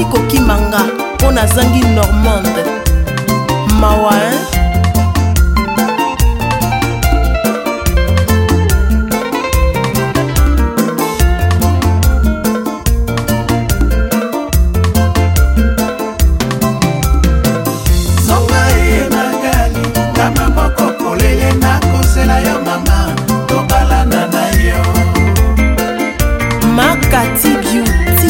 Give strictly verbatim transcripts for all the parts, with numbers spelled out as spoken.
Nathalie Kokimanga pona zangi Normande mawa hein? Makati Beauty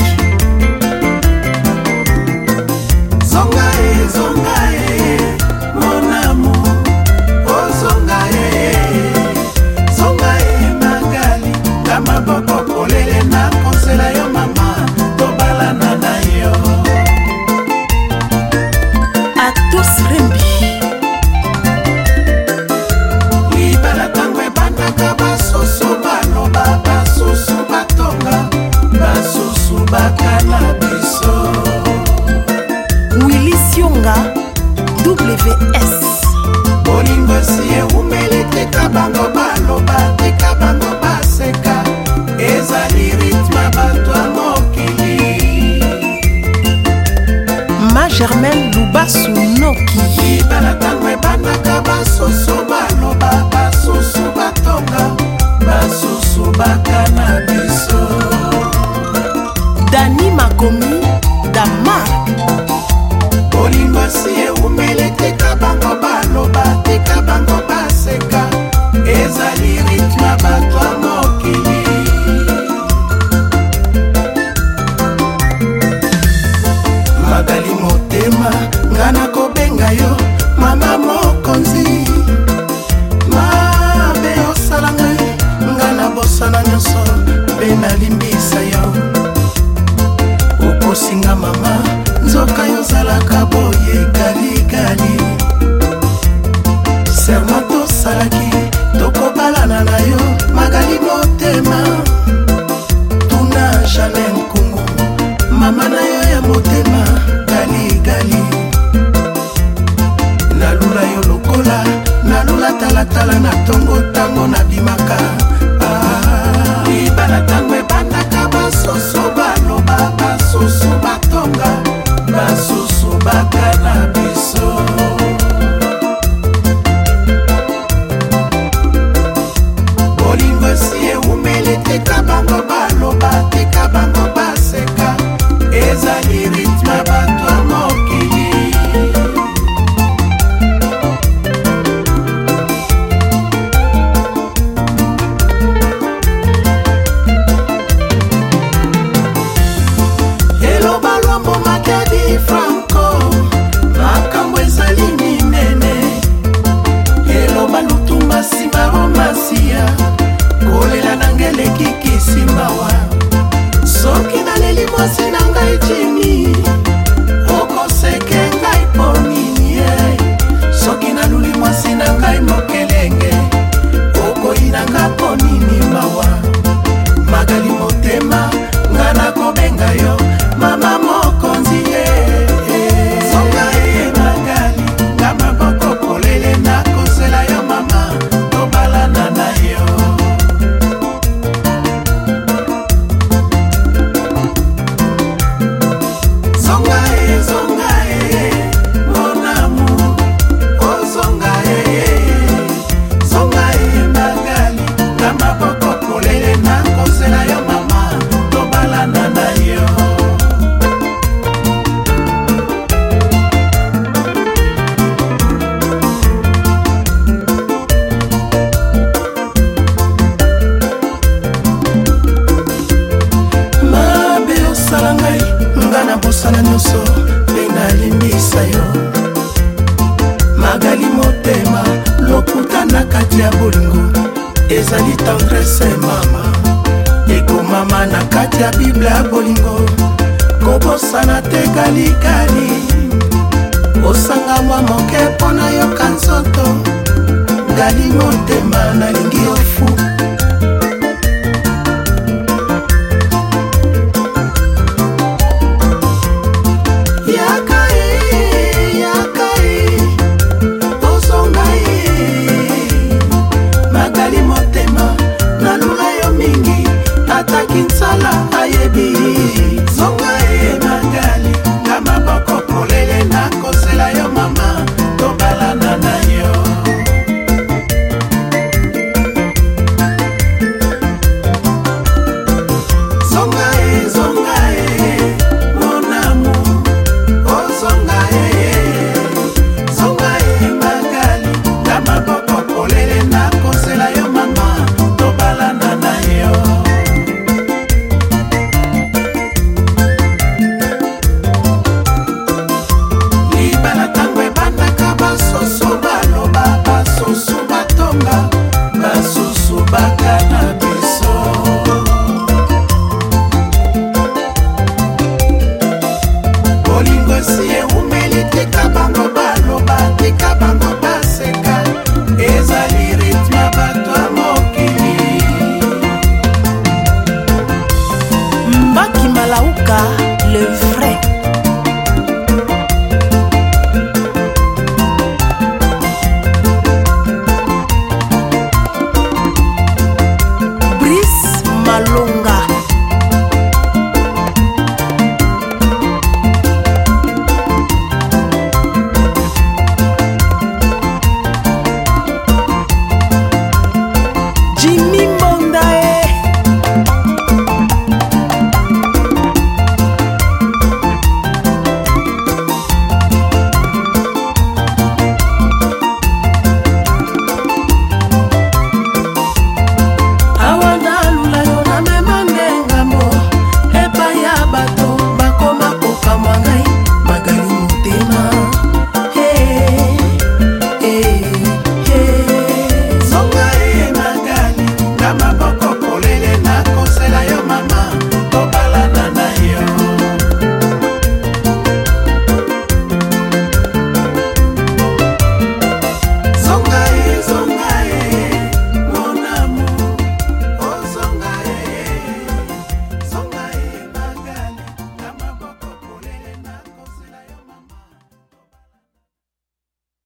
Zonga e, zonga e, mon amour. Oh zonga e, zonga e Magali. Kama boko kolele na konsela yo mama, tobalana na yo. Atos Rembi Libala tangwe bandaka basoso baloba basoso batonga basoso bakana biso. Willy Sionga W S Bolingo siye umele teka bango baloba teka bango baseka ezali ritme batwa mokili. Ma Germaine Lubasu Noki Libala tangwe bandaka basoso baloba basoso batonga basoso bakana biso. Dani Makomi Damark Bolingo siye umele teka bango baloba teka bango baseka ezali ritme batwa mokili. Magali motema ngana kobenga yo mama mokonzi. Mabe osala ngai ngana bosana nyonso mpe nalimbisa yo. Okosinga mama nzoka yozalaka boye galigali. Serma tosalaki tokobalana na yo Magali motema. Tuna Jeanne Nkungu mama na yo ya motema galigali. Nalula yo lokola nalula talatala na tongo tango na bimaka. Ah, libala tango ebandaka basoso baloba basoso batonga basoso bakana biso. Bolingo siye umele teka bango baloba teka bango baseka ezali ritme batwa mokili. Eloba lombo Makadi Franco makambo ezali minene. Eloba lutumba simba romasia kolela nangeleki kisimbawa. Soki naleli mwasi na ngai chini okoseke ngai ponini ye. Soki naluli mwasi na ngai mokelenge okoyinanga ponini mawa. Magali motema ngana kobenga yo mama mokonzi ye. Zonga ye Magali kama boko kolele na kosela yo mama tobalana na yo. Zonga ye, zonga ye, mon amour. Oh zonga ye, zonga ye Magali kama boko kolele na kosela yo mama tobalana na yo. Mabe osala ngai ngana bosana nyonso mpe nalimbisa yo. Magali motema lokuta na kati ya bolingo ezali tendresse mama. Ekomama na kati ya Bible ya bolingo kobosana te galikali. Osanga mwa moke mpona yoka nzoto ngali motema nalingi yo fu. Kinsala ayebi zonga e Magali pasi eumeli tika bango baloba tika bango baseka ezali rythme ya bato ya mokili. Mbaki Malauka le